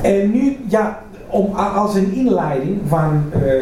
En nu, ja, als een inleiding van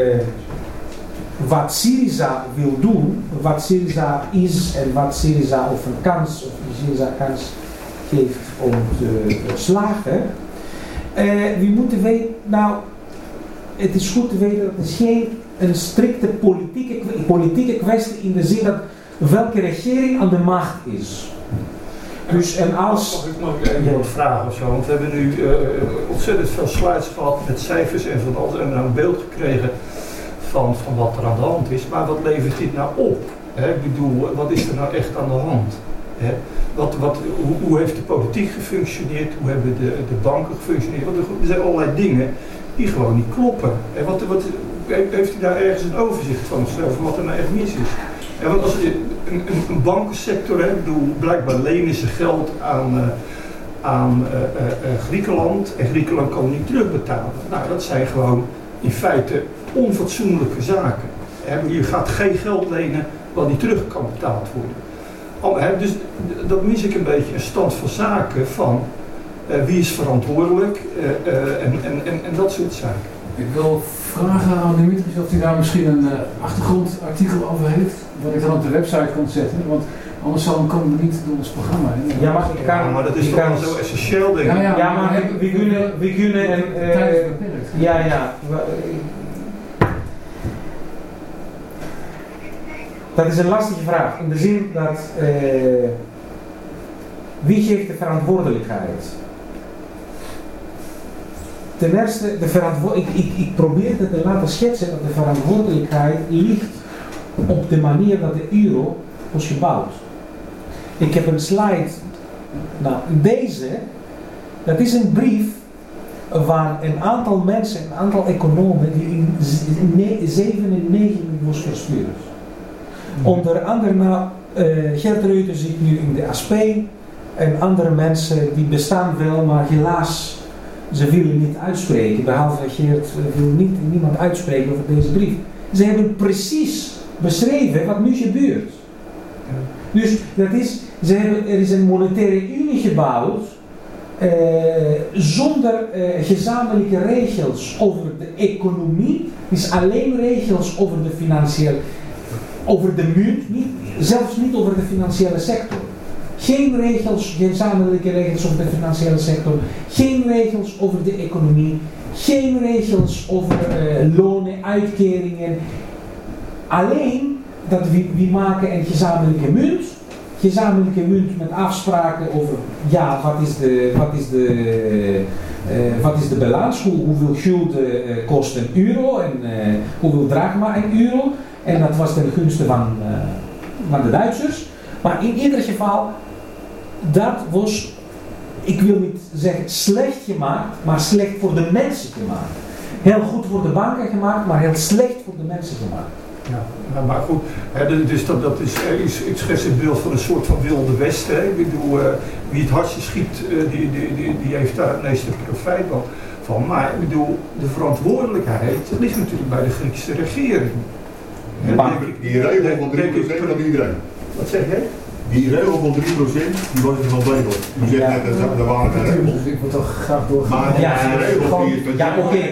wat Syriza wil doen, wat Syriza is en wat Syriza of een kans, of Syriza kans geeft om te slagen. We moeten weten, nou, het is goed te weten dat het geen een strikte politieke kwestie in de zin dat welke regering aan de macht is. Dus en als... Mag ik even wat vragen of zo? Want we hebben nu ontzettend veel slides gehad met cijfers en van alles en een beeld gekregen van wat er aan de hand is. Maar wat levert dit nou op? Ik bedoel, wat is er nou echt aan de hand? Hoe heeft de politiek gefunctioneerd? Hoe hebben de banken gefunctioneerd? Want er zijn allerlei dingen die gewoon niet kloppen. Heeft u daar ergens een overzicht van wat er nou echt mis is? Want als een bankensector, ik bedoel, blijkbaar lenen ze geld aan Griekenland en Griekenland kan niet terugbetalen. Nou, dat zijn gewoon in feite onfatsoenlijke zaken. Je gaat geen geld lenen wat niet terug kan betaald worden. Dus dat mis ik een beetje, een stand van zaken van wie is verantwoordelijk en dat soort zaken. Ik wil vragen aan Dimitris of hij daar misschien een achtergrondartikel over heeft, wat ik dan op de website kan zetten, want anders zal hem komen niet door ons programma. Hè? Ja, maar dat is toch wel zo essentieel, denk ik. Ja, maar we kunnen en... tijd is beperkt. Ja. Dat is een lastige vraag, in de zin dat wie geeft de verantwoordelijkheid? Ten eerste, ik probeer het te laten schetsen dat de verantwoordelijkheid ligt op de manier dat de euro was gebouwd. Ik heb een slide, nou deze, dat is een brief van een aantal mensen, een aantal economen die in 1997 was verstuurd. Onder andere, Gert Reuter zit nu in de ASP en andere mensen die bestaan wel, maar helaas ze willen niet uitspreken, behalve Geert wil niemand uitspreken over deze brief. Ze hebben precies beschreven wat nu gebeurt. Dus dat is, er is een monetaire unie gebouwd zonder gezamenlijke regels over de economie, dus alleen regels over de financiële, over de munt, zelfs niet over de financiële sector. Geen regels, gezamenlijke regels over de financiële sector, geen regels over de economie, geen regels over lonen, uitkeringen. Alleen dat we maken een gezamenlijke munt met afspraken over, ja, wat is de balans, hoeveel gulden kost een euro en hoeveel drachma een euro. En dat was ten gunste van de Duitsers. Maar in ieder geval, dat was, ik wil niet zeggen slecht gemaakt, maar slecht voor de mensen gemaakt. Heel goed voor de banken gemaakt, maar heel slecht voor de mensen gemaakt. Ja, maar goed, dus dat is, ik schets het beeld van een soort van wilde westen. Ik bedoel, wie het hardste schiet, die heeft daar het meeste profijt van. Maar ik bedoel, de verantwoordelijkheid ligt natuurlijk bij de Griekse regering. Die regel van 3% van iedereen. Wat zeg jij? Die regel van 3% die was er wel degelijk. U zegt net dat er waren geen regels. Ik wil toch graag doorgaan. Maar die regel die is... Ja, oké.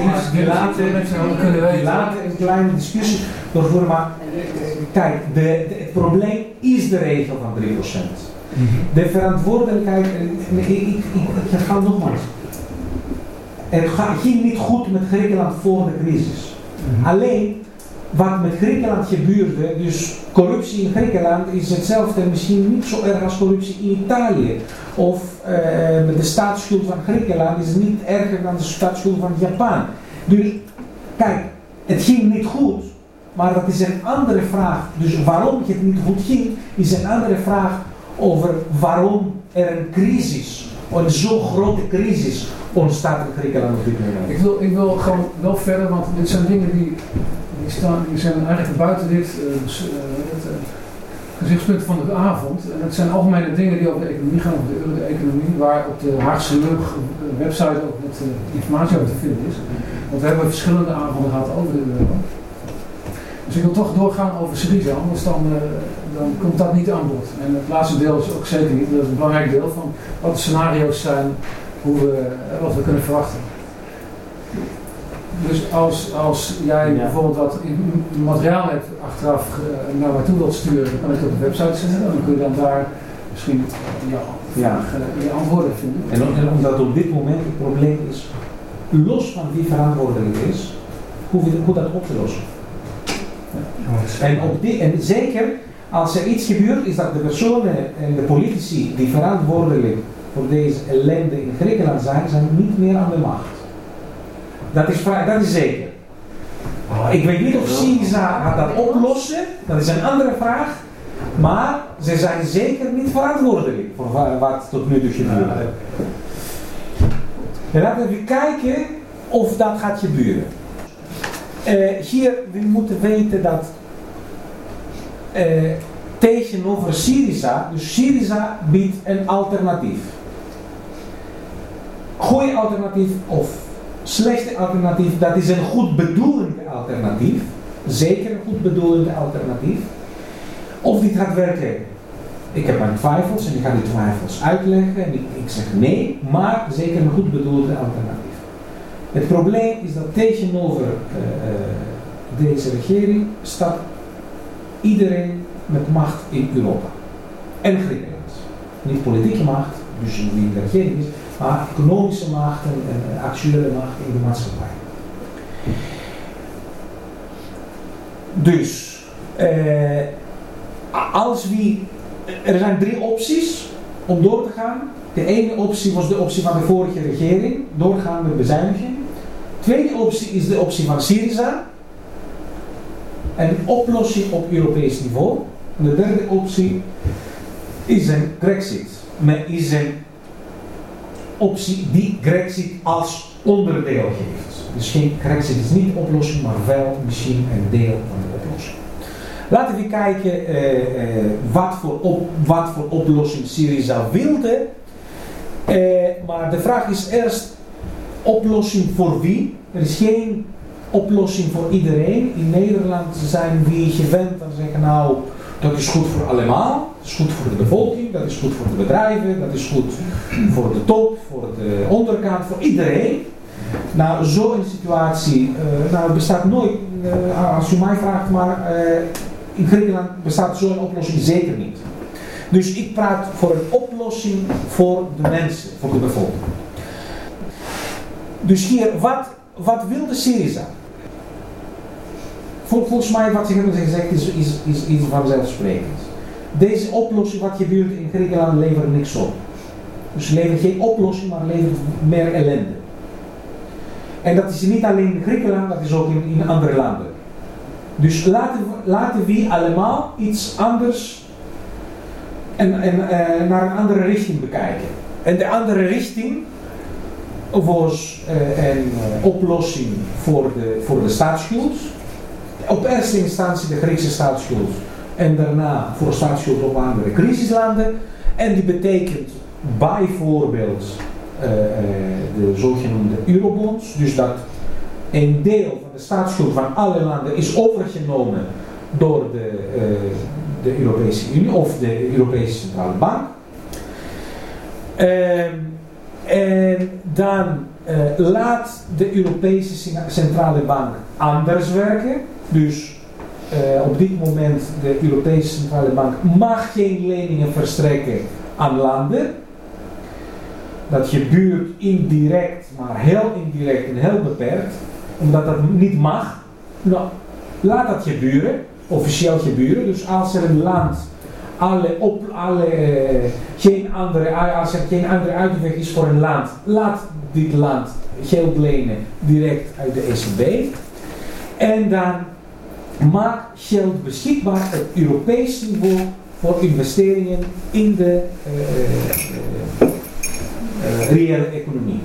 We laten een kleine discussie doorvoeren, maar kijk, het probleem is de regel van 3%. De verantwoordelijkheid, ik ga nogmaals. Het ging niet goed met Griekenland voor de crisis. Alleen, wat met Griekenland gebeurde, dus corruptie in Griekenland is hetzelfde, misschien niet zo erg als corruptie in Italië. Of met de staatsschuld van Griekenland is het niet erger dan de staatsschuld van Japan. Dus kijk, het ging niet goed, maar dat is een andere vraag. Dus waarom het niet goed ging, is een andere vraag over waarom er een crisis, een zo grote crisis ontstaat in Griekenland op dit moment. Ik wil gewoon wel verder, want dit zijn dingen die zijn eigenlijk buiten dit gezichtspunt van de avond. En dat zijn algemene dingen die over de economie gaan, over de economie, waar op de Haagse Lug website ook met informatie over te vinden is. Want we hebben verschillende avonden gehad over de euro. Dus ik wil toch doorgaan over Syriza, anders dan komt dat niet aan bod. En het laatste deel is ook zeker niet, dat is een belangrijk deel van wat de scenario's zijn wat we kunnen verwachten. Dus als jij bijvoorbeeld wat materiaal hebt achteraf naar mij toe wilt sturen, dan kan ik het op de website zetten. Dan kun je dan daar misschien je antwoorden vinden. En omdat op dit moment het probleem is, los van wie verantwoordelijk is, hoe dat op te lossen. En zeker als er iets gebeurt, is dat de personen en de politici die verantwoordelijk voor deze ellende in Griekenland zijn niet meer aan de macht. Dat is zeker. Ik weet niet of Syriza gaat dat oplossen, dat is een andere vraag. Maar ze zijn zeker niet verantwoordelijk voor wat tot nu toe gebeurt. En laten we even kijken of dat gaat gebeuren. Hier, we moeten weten dat tegenover Syriza, dus Syriza biedt een alternatief. Goeie alternatief of slechte alternatief, dat is een goed bedoelend alternatief. Zeker een goed bedoelend alternatief. Of dit gaat werken. Ik heb mijn twijfels en ik ga die twijfels uitleggen en ik zeg nee, maar zeker een goed bedoelde alternatief. Het probleem is dat tegenover deze regering staat iedereen met macht in Europa. En Griekenland. Niet politieke macht, dus wie de regering is, maar economische macht en actuele macht in de maatschappij. Dus, er zijn 3 opties om door te gaan. De ene optie was de optie van de vorige regering, doorgaan met bezuiniging. De tweede optie is de optie van Syriza. Een oplossing op Europees niveau. En de derde optie is een Grexit. Maar is een optie die Grexit als onderdeel geeft. Dus geen Grexit is niet de oplossing, maar wel misschien een deel van de oplossing. Laten we kijken wat voor oplossing Syriza wilde. Maar de vraag is eerst, oplossing voor wie? Er is geen oplossing voor iedereen. In Nederland zijn we gewend te zeggen, nou, dat is goed voor allemaal. Dat is goed voor de bevolking, dat is goed voor de bedrijven, dat is goed voor de top, voor de onderkant, voor iedereen. Nou, zo'n situatie bestaat nooit, als u mij vraagt, maar in Griekenland bestaat zo'n oplossing zeker niet. Dus ik praat voor een oplossing voor de mensen, voor de bevolking. Dus hier, wat wil de Syriza? Volgens mij, wat ze hebben gezegd, is iets vanzelfsprekend. Deze oplossing, wat gebeurt in Griekenland, levert niks op. Dus ze levert geen oplossing, maar levert meer ellende. En dat is niet alleen in Griekenland, dat is ook in andere landen. Dus laten we allemaal iets anders en naar een andere richting bekijken. En de andere richting was een oplossing voor de staatsschuld. Op eerste instantie de Griekse staatsschuld en daarna voor staatsschuld op andere crisislanden. En die betekent bijvoorbeeld de zogenoemde eurobonds. Dus dat een deel van de staatsschuld van alle landen is overgenomen door de Europese Unie of de Europese Centrale Bank. En dan laat de Europese Centrale Bank anders werken. Dus op dit moment de Europese Centrale Bank mag geen leningen verstrekken aan landen. Dat gebeurt indirect, maar heel indirect en heel beperkt. Omdat dat niet mag. Nou, laat dat gebeuren, officieel gebeuren. Dus als er een land als er geen andere uitweg is voor een land, laat dit land geld lenen direct uit de ECB. En dan maak geld beschikbaar op Europees niveau voor investeringen in de reële economie.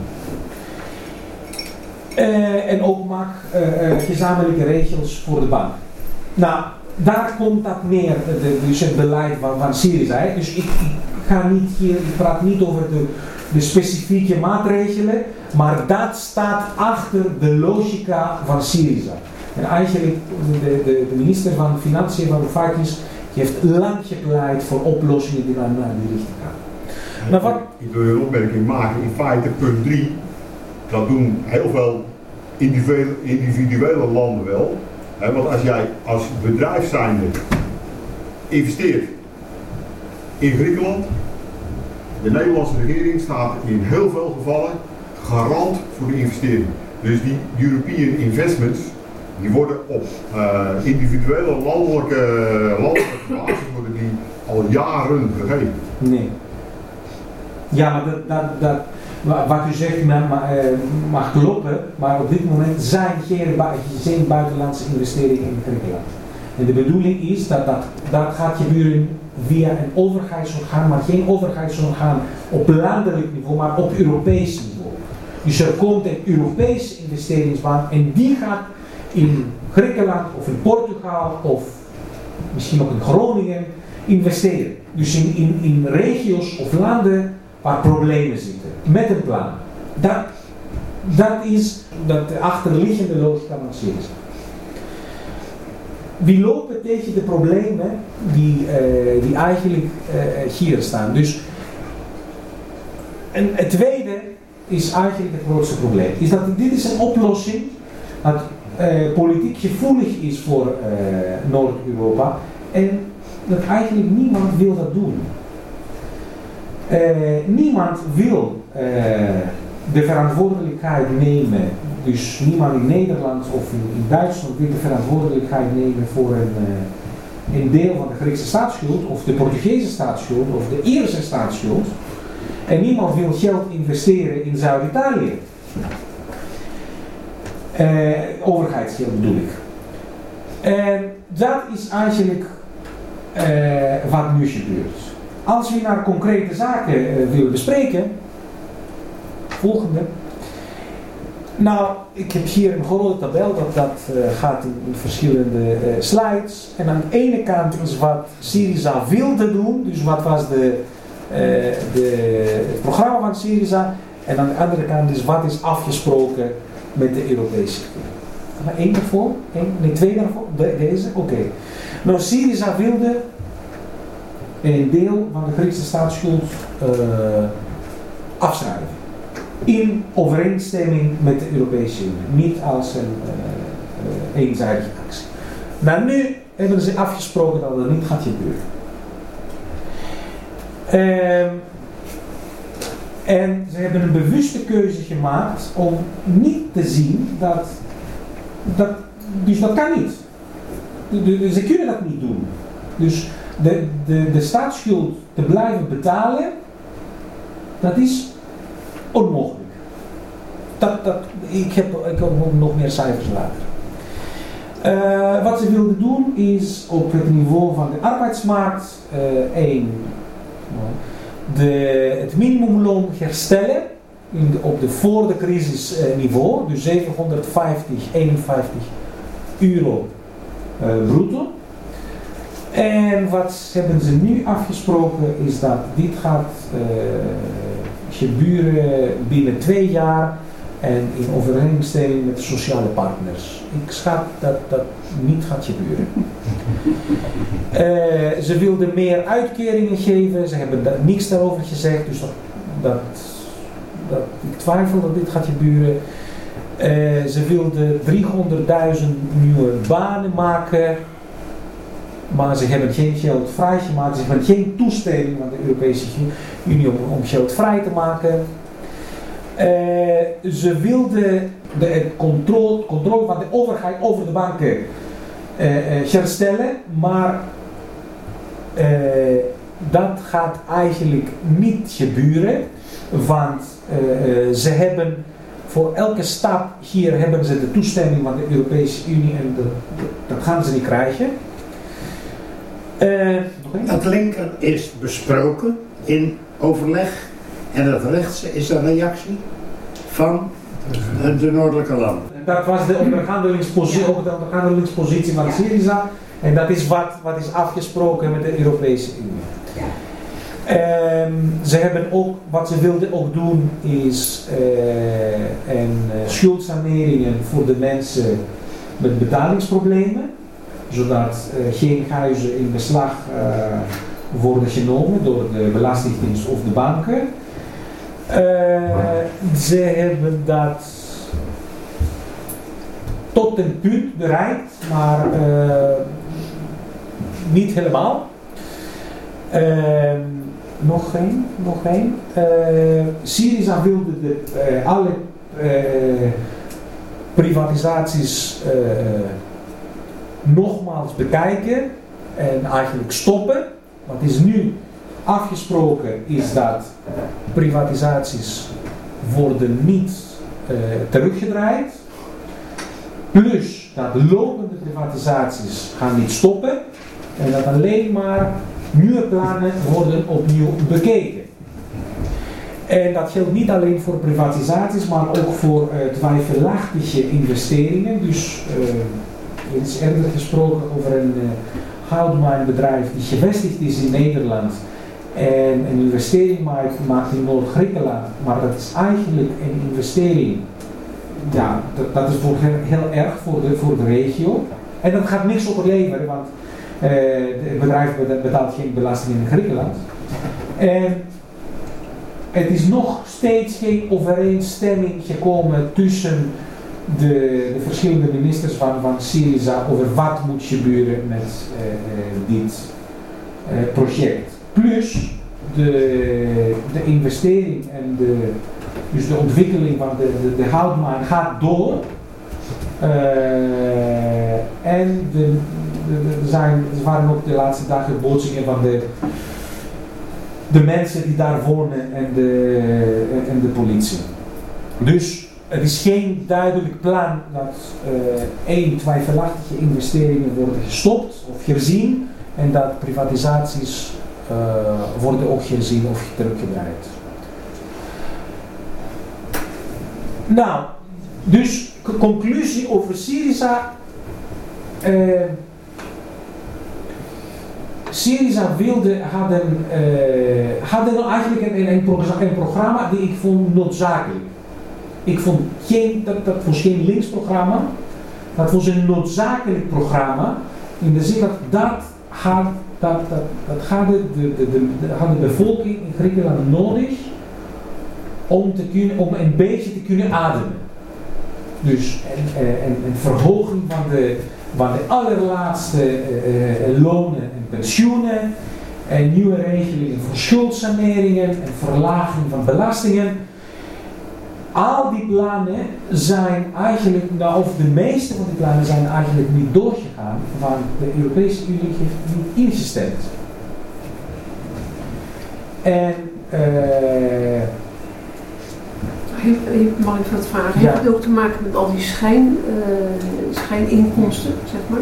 En ook maak gezamenlijke regels voor de bank. Nou, daar komt dat neer, dus het beleid van Syriza. Dus ik praat niet over de specifieke maatregelen, maar dat staat achter de logica van Syriza. En eigenlijk, de minister van Financiën, Varoufakis, heeft lang gepleit voor oplossingen die naar die richting gaan. Maar wat... Ik wil een opmerking maken. In feite, punt 3, dat doen heel veel individuele landen wel. Want als jij als bedrijf zijnde investeert in Griekenland, de Nederlandse regering staat in heel veel gevallen garant voor de investering. Dus die European investments, die worden op individuele landelijke basis worden die al jaren gegeven. Nee. Ja, maar wat u zegt mag kloppen, maar op dit moment zijn geen buitenlandse investeringen in Griekenland. En de bedoeling is dat gaat gebeuren via een overheidsorgaan, maar geen overheidsorgaan op landelijk niveau, maar op Europees niveau. Dus er komt een Europese investeringsbank en die gaat in Griekenland of in Portugal of misschien ook in Groningen investeren. Dus in regio's of landen waar problemen zitten, met een plan. Dat is de achterliggende logica van Syriza. We lopen tegen de problemen die eigenlijk hier staan. Dus het tweede is eigenlijk het grootste probleem. Is dat dit is een oplossing dat politiek gevoelig is voor Noord-Europa en dat eigenlijk niemand wil dat doen. Niemand wil de verantwoordelijkheid nemen, dus niemand in Nederland of in Duitsland wil de verantwoordelijkheid nemen voor een deel van de Griekse staatsschuld of de Portugese staatsschuld of de Ierse staatsschuld. En niemand wil geld investeren in Zuid-Italië. Overheidsgeld bedoel ik. En dat is eigenlijk wat nu gebeurt. Als we naar concrete zaken willen bespreken, volgende. Nou, ik heb hier een grote tabel, dat gaat in verschillende slides. En aan de ene kant is wat Syriza wilde doen, dus wat was het programma van Syriza. En aan de andere kant is wat is afgesproken met de Europese Unie. Maar één daarvoor? Nee, twee daarvoor? Deze? Oké. Nou, Syriza wilde een deel van de Griekse staatsschuld afschrijven. In overeenstemming met de Europese Unie. Niet als een eenzijdige actie. Maar nu hebben ze afgesproken dat het niet gaat gebeuren. En ze hebben een bewuste keuze gemaakt om niet te zien dus dat kan niet. Ze kunnen dat niet doen. Dus de staatsschuld te blijven betalen, dat is onmogelijk. Ik heb nog meer cijfers later. Wat ze wilden doen is op het niveau van de arbeidsmarkt het minimumloon herstellen op de voor de crisis niveau, dus 751 euro bruto. En wat hebben ze nu afgesproken is dat dit gaat gebeuren binnen 2 jaar en in overeenstemming met de sociale partners. Ik schat dat dat niet gaat gebeuren. Ze wilden meer uitkeringen geven, ze hebben niks daarover gezegd, dus ik twijfel dat dit gaat gebeuren. Ze wilden 300.000 nieuwe banen maken, maar ze hebben geen geld vrijgemaakt, ze hebben geen toestemming van de Europese Unie om geld vrij te maken. Ze wilden de controle van de overheid over de banken herstellen, maar dat gaat eigenlijk niet gebeuren, want ze hebben voor elke stap hier hebben ze de toestemming van de Europese Unie en dat gaan ze niet krijgen. Dat linker is besproken in overleg en het rechtse is een reactie van de noordelijke landen. Dat was de onderhandelingspositie van Syriza en dat is wat is afgesproken met de Europese Unie. Ze hebben ook, wat ze wilden ook doen is schuldsaneringen voor de mensen met betalingsproblemen, zodat geen huizen in beslag worden genomen door de Belastingdienst of de banken. Ze hebben dat tot een punt bereikt, maar niet helemaal. Nog één. Syriza wilde alle privatisaties nogmaals bekijken en eigenlijk stoppen. Wat is nu afgesproken is dat privatisaties worden niet teruggedraaid. Plus dat lopende privatisaties gaan niet stoppen. En dat alleen maar nieuwe plannen worden opnieuw bekeken. En dat geldt niet alleen voor privatisaties, maar ook voor twijfelachtige investeringen. Dus er is eerder gesproken over een houtmijnbedrijf die gevestigd is in Nederland en een investering maakt in Noord-Griekenland, maar dat is eigenlijk een investering, ja, dat is heel erg voor de regio. En dat gaat niks opleveren, want het bedrijf betaalt geen belasting in Griekenland. En het is nog steeds geen overeenstemming gekomen tussen de verschillende ministers van Syriza over wat moet gebeuren met dit project. Plus de investering en dus de ontwikkeling van de houtmijn gaat door. En er waren ook de laatste dagen boodsingen van de mensen die daar wonen en de politie. Dus het is geen duidelijk plan dat twijfelachtige investeringen worden gestopt of herzien en dat privatisaties worden ook herzien of teruggedraaid. Nou, dus conclusie over Syriza. Syriza hadden eigenlijk een programma die ik vond noodzakelijk. Ik vond dat was geen linksprogramma, dat was een noodzakelijk programma in de zin dat had de bevolking in Griekenland nodig om een beetje te kunnen ademen. Dus een verhoging van de allerlaatste lonen en pensioenen, en nieuwe regelingen voor schuldsaneringen en verlaging van belastingen. Al die plannen zijn eigenlijk, of de meeste van die plannen zijn eigenlijk niet doorgegaan, want de Europese Unie heeft niet ingestemd. En mag ik wat vragen? Ja. Heeft het ook te maken met al die schijninkomsten, zeg maar?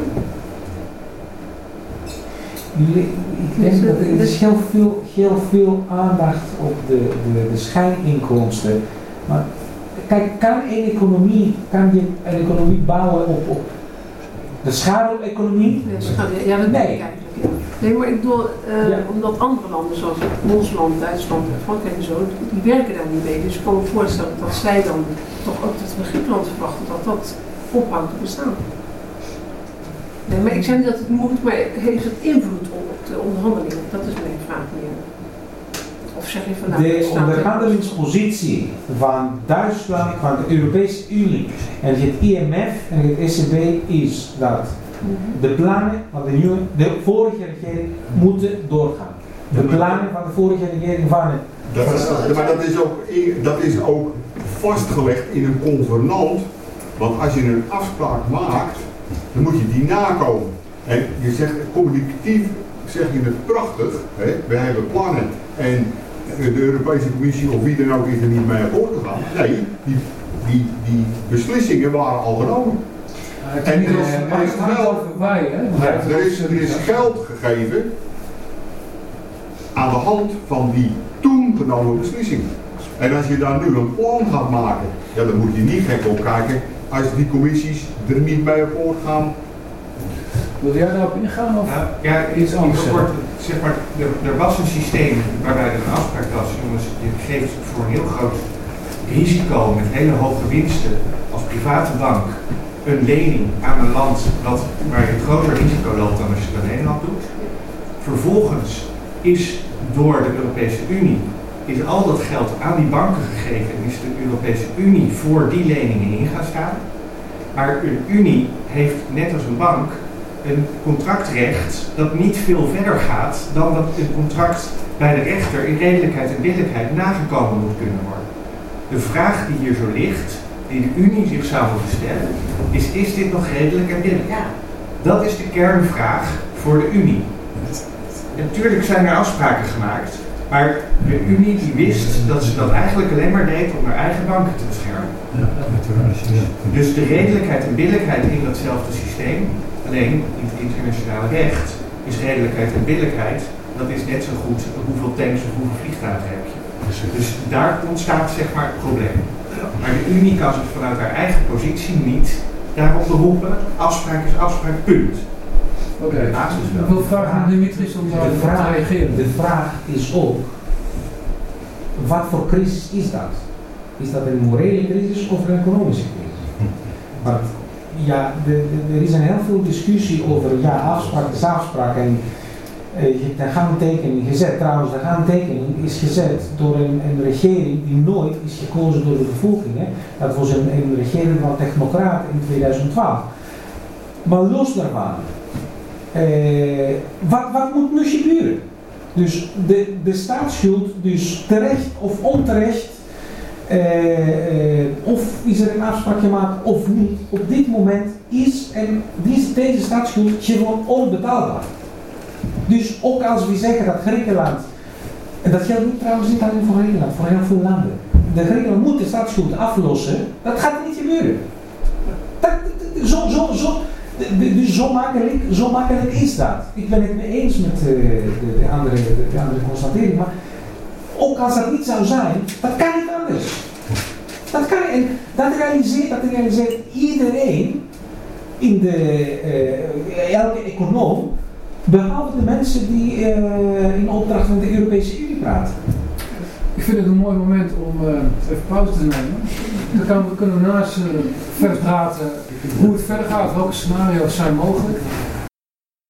Ik denk dat er is heel veel aandacht op de schijninkomsten. Maar kijk, kan je een economie bouwen op de schaduweconomie? Ja, dat denk Nee. ik eigenlijk. Ja. Nee, maar ik bedoel, omdat andere landen zoals ons land, Duitsland en Frankrijk en zo, die werken daar niet mee. Dus ik kan me voorstellen dat zij dan toch ook dat we Griekenland verwachten dat ophoudt te bestaan. Nee, maar ik zei niet dat het moet, maar heeft het invloed op de onderhandelingen? Dat is mijn vraag meer. Of zeg je van De onderhandelingspositie van Duitsland, van de Europese Unie en het IMF en het ECB is dat de plannen van de vorige regering moeten doorgaan. De plannen van de vorige regering waren... Maar dat is ook vastgelegd in een convenant, want als je een afspraak maakt, dan moet je die nakomen. En je zegt, communicatief zeg je het prachtig, hè? We hebben plannen en de Europese Commissie of wie dan ook is er niet mee akkoord gegaan. Nee, die beslissingen waren al genomen. En er is geld gegeven aan de hand van die toen genomen beslissingen. En als je daar nu een plan gaat maken, ja, dan moet je niet gek opkijken als die commissies er niet mee akkoord gaan. Wil jij daarop ingaan? Of? Ja, iets anders. Zeg maar, er was een systeem waarbij er een afspraak was, jongens, je geeft voor een heel groot risico met hele hoge winsten als private bank een lening aan een land waar je een groter risico loopt dan als je het aan Nederland doet. Vervolgens is door de Europese Unie, is al dat geld aan die banken gegeven en is de Europese Unie voor die leningen in gaan staan. Maar een Unie heeft, net als een bank, een contractrecht dat niet veel verder gaat dan dat een contract bij de rechter in redelijkheid en billijkheid nagekomen moet kunnen worden. De vraag die hier zo ligt, die de Unie zich zou moeten stellen, is dit nog redelijk en billijk? Ja. Dat is de kernvraag voor de Unie. En natuurlijk zijn er afspraken gemaakt, maar de Unie die wist dat ze dat eigenlijk alleen maar deed om haar eigen banken te beschermen. Ja. Dus de redelijkheid en billijkheid in datzelfde systeem, alleen in het internationale recht, is redelijkheid en billijkheid, dat is net zo goed hoeveel tanks of hoeveel vliegtuigen heb je. Dus daar ontstaat zeg maar het probleem. Maar de Unie kan zich vanuit haar eigen positie niet daarop beroepen. Afspraak is afspraak, punt. Oké. Ik wil vragen aan Dimitris om daarop te reageren. De vraag is ook, wat voor crisis is dat? Is dat een morele crisis of een economische crisis? Want ja, er is een heel veel discussie over afspraak is afspraak en je hebt een handtekening gezet. Trouwens, de handtekening is gezet door een regering die nooit is gekozen door de bevolking. Hè. Dat was een regering van technocraten in 2012. Maar los daarvan, wat moet nu gebeuren? Dus de staatsschuld, dus terecht of onterecht, of is er een afspraak gemaakt of niet, op dit moment is deze staatsschuld gewoon onbetaalbaar. Dus ook als we zeggen dat Griekenland, en dat geldt niet trouwens niet alleen voor Griekenland, voor heel veel landen. De Griekenland moet de staatsschuld aflossen, dat gaat niet gebeuren. Dus zo makkelijk is dat. Ik ben het mee eens met de andere constatering, maar ook als dat niet zou zijn, dat kan niet anders. Dat kan, en dat realiseert iedereen in elke econoom, behalve de mensen die in opdracht van de Europese Unie praten. Ik vind het een mooi moment om even pauze te nemen. Dan kunnen we naast verder praten hoe het verder gaat, welke scenario's zijn mogelijk.